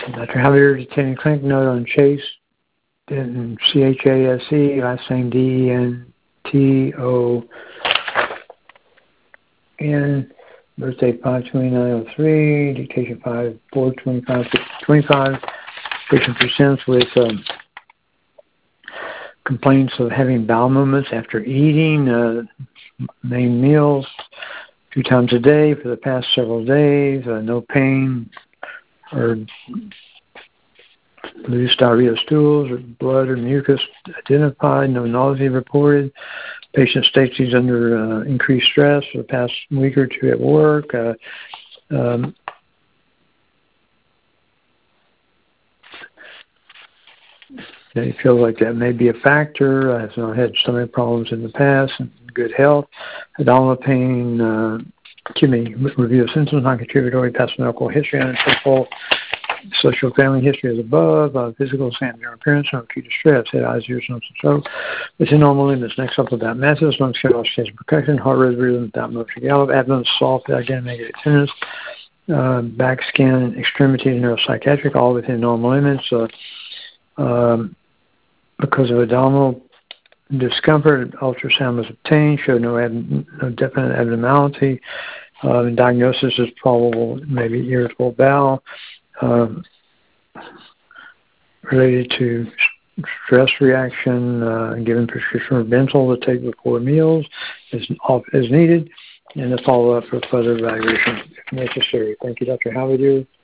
Dr. Javier, attending clinic note on Chase, Denton, Chase, last name Denton, birthday 5/29/03, dictation 5/4/25. Patient presents with complaints of having bowel movements after eating main meals 2 times a day for the past several days, no pain or loose diarrhea stools or blood or mucus identified, no nausea reported. Patient states he's under increased stress for the past week or 2 at work. He feels like that may be a factor. Has not had stomach problems in the past and good health. Abdominal pain, review of symptoms, non-contributory, past medical history, untypical, social family history as above, physical sanitary appearance, no acute distress, head, eyes, ears, nose, and throat. Within normal limits. Next up about masses, lungs, scale, stage percussion, heart rate, rhythm, without motion, gallop, abdomen, soft, again, negative tenderness, back, skin, extremity, neuropsychiatric, all within normal limits. Because of abdominal discomfort, ultrasound was obtained, showed no definite abnormality. Diagnosis is probable, maybe irritable bowel, related to stress reaction, given prescription for Bentyl to take before meals as needed, and a follow-up for further evaluation if necessary. Thank you, Dr. Javier.